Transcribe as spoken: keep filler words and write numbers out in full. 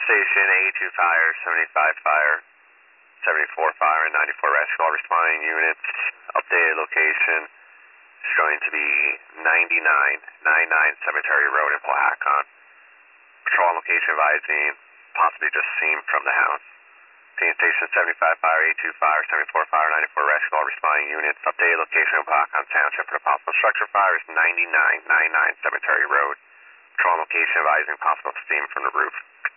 Station eighty-two fire, seventy-five fire, seventy-four fire, and ninety-four rescue. All responding units, updated location, showing to be ninety-nine ninety-nine Cemetery Road in Powhatan. Patrol location advising possibly just seen from the house. Station seventy-five fire, eighty-two fire, seventy-four fire, ninety-four rescue. All responding units, updated location in Powhatan Township for the possible structure fire is ninety-nine ninety-nine Cemetery Road. Patrol location advising possible steam from the roof.